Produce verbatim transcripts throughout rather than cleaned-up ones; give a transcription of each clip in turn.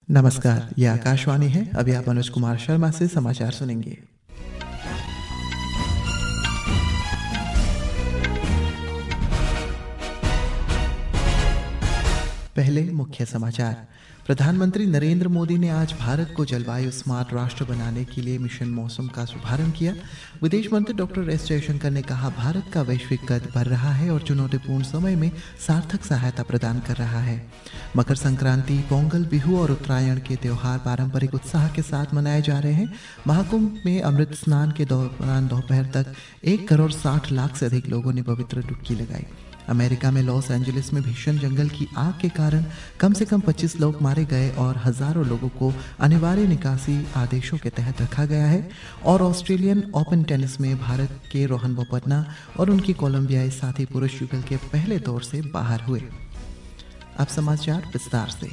नमस्कार, यह आकाशवाणी है। अभी आप मनोज कुमार शर्मा से समाचार सुनेंगे। पहले मुख्य समाचार। प्रधानमंत्री नरेंद्र मोदी ने आज भारत को जलवायु स्मार्ट राष्ट्र बनाने के लिए मिशन मौसम का शुभारंभ किया। विदेश मंत्री डॉक्टर एस जयशंकर ने कहा, भारत का वैश्विक कद बढ़ रहा है और चुनौतीपूर्ण समय में सार्थक सहायता प्रदान कर रहा है। मकर संक्रांति, पोंगल, बिहू और उत्तरायण के त्यौहार पारंपरिक उत्साह के साथ मनाए जा रहे हैं। महाकुंभ में अमृत स्नान के दौरान दोपहर तक एक करोड़ साठ लाख से अधिक लोगों ने पवित्र डुबकी लगाई। अमेरिका में लॉस एंजलिस में भीषण जंगल की आग के कारण कम से कम पच्चीस लोग मारे गए और हजारों लोगों को अनिवार्य निकासी आदेशों के तहत रखा गया है। और ऑस्ट्रेलियन ओपन टेनिस में भारत के रोहन बोपन्ना और उनकी कोलंबियाई साथी पुरुष युगल के पहले दौर से बाहर हुए। अब समाचार विस्तार से।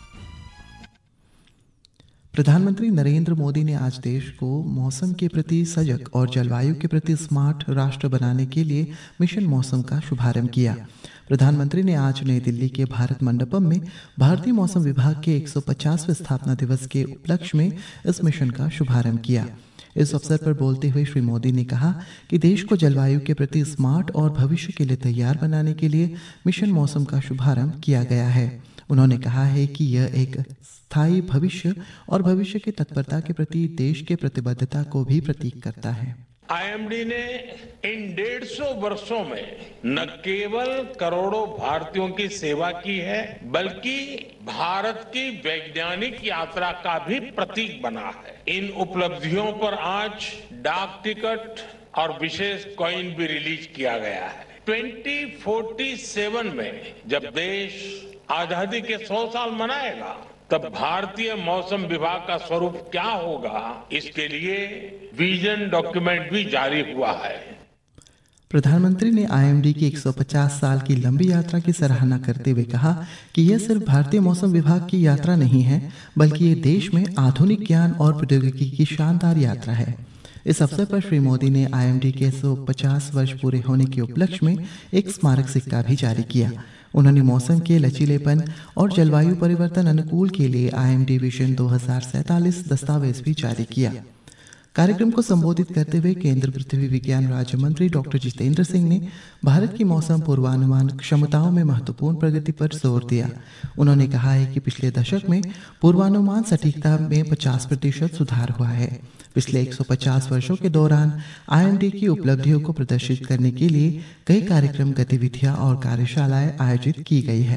प्रधानमंत्री नरेंद्र मोदी ने आज देश को मौसम के प्रति सजग और जलवायु के प्रति स्मार्ट राष्ट्र बनाने के लिए मिशन मौसम का शुभारंभ किया। प्रधानमंत्री ने आज नई दिल्ली के भारत मंडपम में भारतीय मौसम विभाग के एक सौ पचासवें स्थापना दिवस के उपलक्ष्य में इस मिशन का शुभारंभ किया। इस अवसर पर बोलते हुए श्री मोदी ने कहा कि देश को जलवायु के प्रति स्मार्ट और भविष्य के लिए तैयार बनाने के लिए मिशन मौसम का शुभारंभ किया गया है। उन्होंने कहा है कि यह एक स्थायी भविष्य और भविष्य की तत्परता के प्रति देश के प्रतिबद्धता को भी प्रतीक करता है। आईएमडी ने इन डेढ़ सौ वर्षों में न केवल करोड़ों भारतीयों की सेवा की है, बल्कि भारत की वैज्ञानिक यात्रा का भी प्रतीक बना है। इन उपलब्धियों पर आज डाक टिकट और विशेष कॉइन भी रिलीज किया गया है। ट्वेंटी फोर्टी सेवन में जब देश आजादी के सौ साल मनाएगा, तब भारतीय मौसम विभाग का स्वरूप क्या होगा, इसके लिए विजन डॉक्यूमेंट भी जारी हुआ है। प्रधानमंत्री ने आईएमडी की एक सौ पचास साल की लंबी यात्रा की सराहना करते हुए कहा कि यह सिर्फ भारतीय मौसम विभाग की यात्रा नहीं है, बल्कि ये देश में आधुनिक ज्ञान और प्रौद्योगिकी की शानदार यात्रा है। इस अवसर पर श्री मोदी ने आईएमडी के एक सौ पचास वर्ष पूरे होने के उपलक्ष्य में एक स्मारक सिक्का भी जारी किया। उन्होंने मौसम के लचीलेपन और जलवायु परिवर्तन अनुकूल के लिए आईएमडी विजन दो हज़ार सैंतालीस दस्तावेज भी जारी किया। कार्यक्रम को संबोधित करते हुए केंद्रीय पृथ्वी विज्ञान राज्य मंत्री डॉक्टर जितेंद्र सिंह ने भारत की मौसम पूर्वानुमान क्षमताओं में महत्वपूर्ण प्रगति पर जोर दिया। उन्होंने कहा है कि पिछले दशक में पूर्वानुमान सटीकता में पचास प्रतिशत सुधार हुआ है। पिछले एक सौ पचास वर्षों के दौरान आईएमडी की उपलब्धियों को प्रदर्शित करने के लिए कई कार्यक्रम, गतिविधियां और कार्यशालाएं आयोजित की गई है।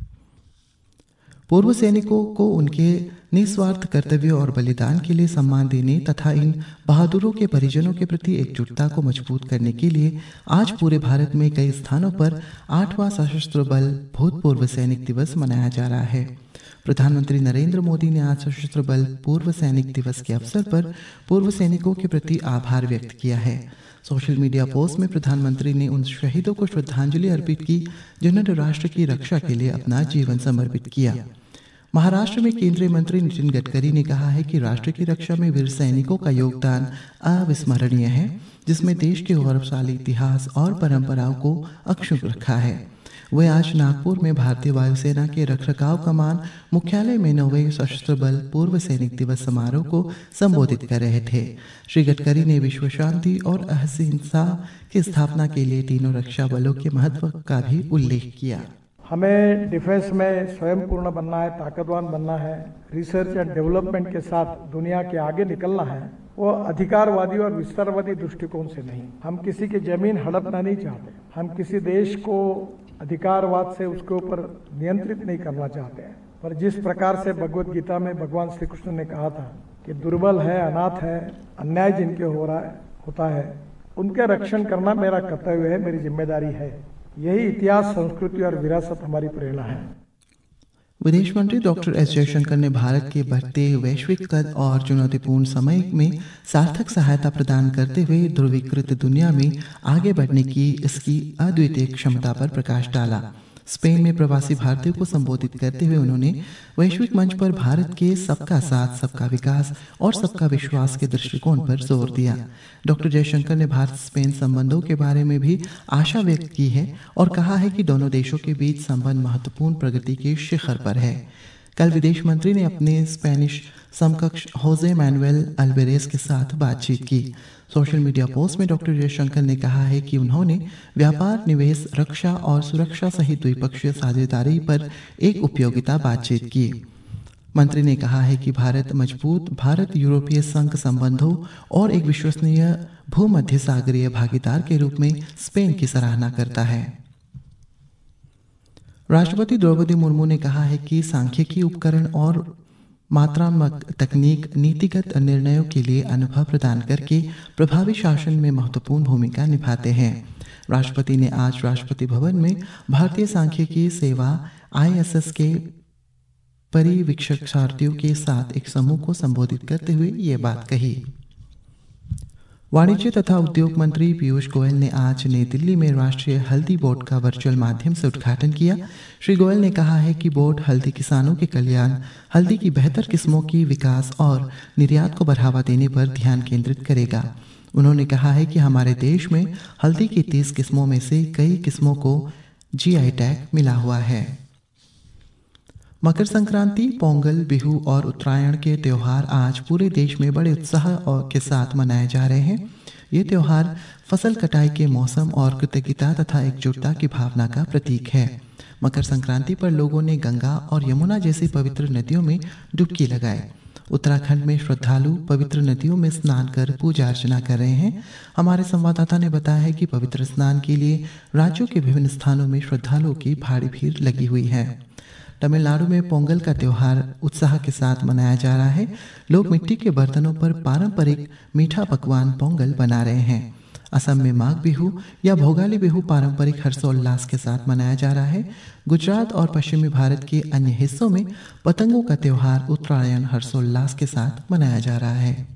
पूर्व सैनिकों को उनके निस्वार्थ कर्तव्य और बलिदान के लिए सम्मान देने तथा इन बहादुरों के परिजनों के प्रति एकजुटता को मजबूत करने के लिए आज पूरे भारत में कई स्थानों पर आठवां सशस्त्र बल भूतपूर्व सैनिक दिवस मनाया जा रहा है। प्रधानमंत्री नरेंद्र मोदी ने आज सशस्त्र बल पूर्व सैनिक दिवस के अवसर पर पूर्व सैनिकों के प्रति आभार व्यक्त किया है। सोशल मीडिया पोस्ट में प्रधानमंत्री ने उन शहीदों को श्रद्धांजलि अर्पित की जिन्होंने राष्ट्र की रक्षा के लिए अपना जीवन समर्पित किया। महाराष्ट्र में केंद्रीय मंत्री नितिन गडकरी ने कहा है कि राष्ट्र की रक्षा में वीर सैनिकों का योगदान अविस्मरणीय है, जिसमें देश के गौरवशाली इतिहास और परंपराओं को अक्षुण्ण रखा है। वे आज नागपुर में भारतीय वायुसेना के रखरखाव कमान मुख्यालय में नौवें सशस्त्र बल पूर्व सैनिक दिवस समारोह को संबोधित कर रहे थे। श्री गडकरी ने विश्व शांति और अहिंसा की स्थापना के लिए तीनों रक्षा बलों के महत्व का भी उल्लेख किया। हमें डिफेंस में स्वयं पूर्ण बनना है, ताकतवान बनना है, रिसर्च एंड डेवलपमेंट के साथ दुनिया के आगे निकलना है। वो अधिकारवादी और विस्तारवादी दृष्टिकोण से नहीं। हम किसी की जमीन हड़पना नहीं चाहते। हम किसी देश को अधिकारवाद से उसके ऊपर नियंत्रित नहीं करना चाहते हैं। पर जिस प्रकार से भगवत गीता में भगवान श्री कृष्ण ने कहा था कि दुर्बल है, अनाथ है, अन्याय जिनके हो रहा है होता है, उनके रक्षण करना मेरा कर्तव्य है, मेरी जिम्मेदारी है। यही इतिहास, संस्कृति और विरासत हमारी प्रेरणा है। विदेश मंत्री डॉक्टर एस जयशंकर ने भारत के बढ़ते वैश्विक कद और चुनौतीपूर्ण समय में सार्थक सहायता प्रदान करते हुए ध्रुवीकृत दुनिया में आगे बढ़ने की इसकी अद्वितीय क्षमता पर प्रकाश डाला। स्पेन में प्रवासी भारतीयों को संबोधित करते हुए उन्होंने वैश्विक मंच पर भारत के सबका साथ, सबका विकास और सबका विश्वास के दृष्टिकोण पर जोर दिया। डॉक्टर जयशंकर ने भारत स्पेन संबंधों के बारे में भी आशा व्यक्त की है और कहा है कि दोनों देशों के बीच संबंध महत्वपूर्ण प्रगति के शिखर पर है। कल विदेश मंत्री ने अपने स्पेनिश समकक्ष होजे मैनुएल अल्वेरेज के साथ बातचीत की। सोशल मीडिया पोस्ट में डॉक्टर जयशंकर ने कहा है कि उन्होंने व्यापार, निवेश, रक्षा और सुरक्षा सहित द्विपक्षीय साझेदारी पर एक उपयोगिता बातचीत की। मंत्री ने कहा है कि भारत मजबूत भारत यूरोपीय संघ संबंधों और एक विश्वसनीय भूमध्य सागरीय भागीदार के रूप में स्पेन की सराहना करता है। राष्ट्रपति द्रौपदी मुर्मू ने कहा है कि सांख्यिकी उपकरण और मात्रात्मक तकनीक नीतिगत निर्णयों के लिए अनुभव प्रदान करके प्रभावी शासन में महत्वपूर्ण भूमिका निभाते हैं। राष्ट्रपति ने आज राष्ट्रपति भवन में भारतीय सांख्यिकी सेवा आई एस एस के परिवीक्षार्थियों के साथ एक समूह को संबोधित करते हुए ये बात कही। वाणिज्य तथा उद्योग मंत्री पीयूष गोयल ने आज नई दिल्ली में राष्ट्रीय हल्दी बोर्ड का वर्चुअल माध्यम से उद्घाटन किया। श्री गोयल ने कहा है कि बोर्ड हल्दी किसानों के कल्याण, हल्दी की बेहतर किस्मों की विकास और निर्यात को बढ़ावा देने पर ध्यान केंद्रित करेगा। उन्होंने कहा है कि हमारे देश में हल्दी की तीस किस्मों में से कई किस्मों को जी आई टैग मिला हुआ है। मकर संक्रांति, पोंगल, बिहू और उत्तरायण के त्यौहार आज पूरे देश में बड़े उत्साह और के साथ मनाए जा रहे हैं। ये त्यौहार फसल कटाई के मौसम और कृतज्ञता तथा एकजुटता की भावना का प्रतीक है। मकर संक्रांति पर लोगों ने गंगा और यमुना जैसी पवित्र नदियों में डुबकी लगाई। उत्तराखंड में श्रद्धालु पवित्र नदियों में स्नान कर पूजा अर्चना कर रहे हैं। हमारे संवाददाता ने बताया है कि पवित्र स्नान के लिए राज्यों के विभिन्न स्थानों में श्रद्धालुओं की भारी भीड़ लगी हुई है। तमिलनाडु में पोंगल का त्यौहार उत्साह के साथ मनाया जा रहा है। लोग मिट्टी के बर्तनों पर पारंपरिक मीठा पकवान पोंगल बना रहे हैं। असम में माघ बिहू या भोगाली बिहू पारंपरिक हर्षोल्लास के साथ मनाया जा रहा है। गुजरात और पश्चिमी भारत के अन्य हिस्सों में पतंगों का त्यौहार उत्तरायण हर्षोल्लास के साथ मनाया जा रहा है।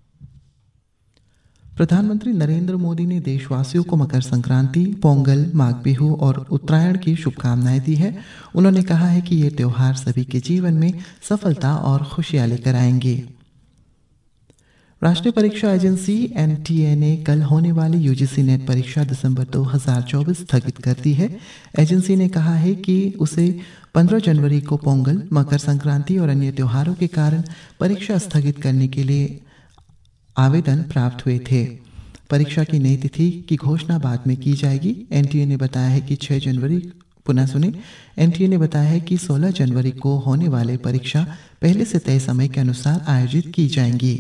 प्रधानमंत्री नरेंद्र मोदी ने देशवासियों को मकर संक्रांति, पोंगल, माघ बिहू और उत्तरायण की शुभकामनाएं दी है। उन्होंने कहा है कि ये त्यौहार सभी के जीवन में सफलता और खुशियां लेकर आएंगे। राष्ट्रीय परीक्षा एजेंसी एन टी ए ने कल होने वाली यू जी सी नेट परीक्षा दिसंबर दो हज़ार चौबीस स्थगित कर दी है। एजेंसी ने कहा है कि उसे पंद्रह जनवरी को पोंगल, मकर संक्रांति और अन्य त्योहारों के कारण परीक्षा स्थगित करने के लिए आवेदन प्राप्त हुए थे। परीक्षा की नई तिथि की घोषणा बाद में की जाएगी। एन टी ए ने बताया है कि छह जनवरी पुनः सुने एन टी ए ने बताया है कि सोलह जनवरी को होने वाले परीक्षा पहले से तय समय के अनुसार आयोजित की जाएंगी।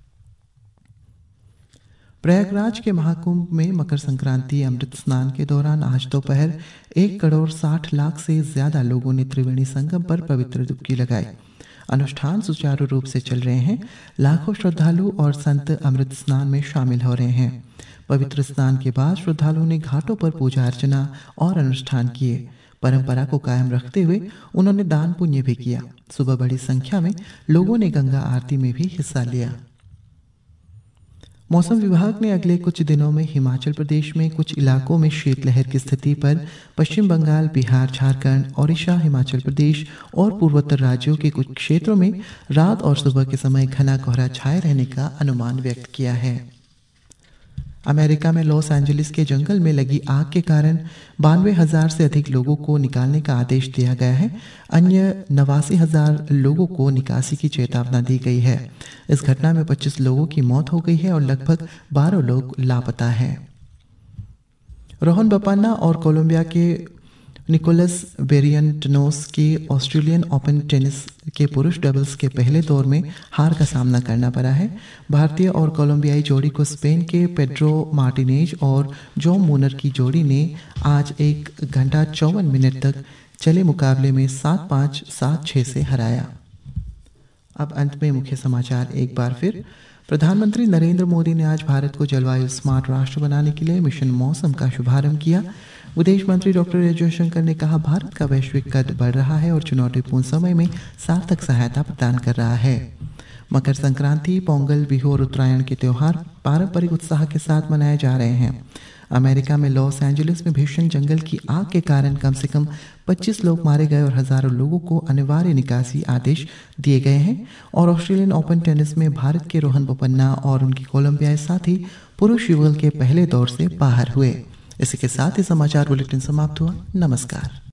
प्रयागराज के महाकुंभ में मकर संक्रांति अमृत स्नान के दौरान आज दोपहर एक करोड़ साठ लाख से ज्यादा लोगों ने त्रिवेणी संगम पर पवित्र डुबकी लगाई। अनुष्ठान सुचारू रूप से चल रहे हैं। लाखों श्रद्धालु और संत अमृत स्नान में शामिल हो रहे हैं। पवित्र स्नान के बाद श्रद्धालुओं ने घाटों पर पूजा अर्चना और अनुष्ठान किए। परंपरा को कायम रखते हुए उन्होंने दान पुण्य भी किया। सुबह बड़ी संख्या में लोगों ने गंगा आरती में भी हिस्सा लिया। मौसम विभाग ने अगले कुछ दिनों में हिमाचल प्रदेश में कुछ इलाकों में शीतलहर की स्थिति पर पश्चिम बंगाल, बिहार, झारखंड, ओडिशा, हिमाचल प्रदेश और पूर्वोत्तर राज्यों के कुछ क्षेत्रों में रात और सुबह के समय घना कोहरा छाए रहने का अनुमान व्यक्त किया है। अमेरिका में लॉस एंजलिस के जंगल में लगी आग के कारण बानवे हजार से अधिक लोगों को निकालने का आदेश दिया गया है। अन्य नवासी हजार लोगों को निकासी की चेतावनी दी गई है। इस घटना में पच्चीस लोगों की मौत हो गई है और लगभग बारह लोग लापता हैं। रोहन बोपन्ना और कोलंबिया के निकोलस बेरियंटनोस की ऑस्ट्रेलियन ओपन टेनिस के पुरुष डबल्स के पहले दौर में हार का सामना करना पड़ा है। भारतीय और कोलंबियाई जोड़ी को स्पेन के पेड्रो मार्टिनेज और जो मूनर की जोड़ी ने आज एक घंटा चौवन मिनट तक चले मुकाबले में सात पाँच सात छः से हराया। अब अंत में मुख्य समाचार एक बार फिर। प्रधानमंत्री नरेंद्र मोदी ने आज भारत को जलवायु स्मार्ट राष्ट्र बनाने के लिए मिशन मौसम का शुभारंभ किया। विदेश मंत्री डॉक्टर एस जयशंकर ने कहा, भारत का वैश्विक कद बढ़ रहा है और चुनौतीपूर्ण समय में सार्थक सहायता प्रदान कर रहा है। मकर संक्रांति, पोंगल, बिहू और उत्तरायण के त्यौहार पारंपरिक उत्साह के साथ मनाए जा रहे हैं। अमेरिका में लॉस एंजलिस में भीषण जंगल की आग के कारण कम से कम पच्चीस लोग मारे गए और हजारों लोगों को अनिवार्य निकासी आदेश दिए गए हैं। और ऑस्ट्रेलियन ओपन टेनिस में भारत के रोहन बोपन्ना और उनकी कोलंबियाई साथी पुरुष युगल के पहले दौर से बाहर हुए। इसी के साथ ही समाचार बुलेटिन समाप्त हुआ। नमस्कार।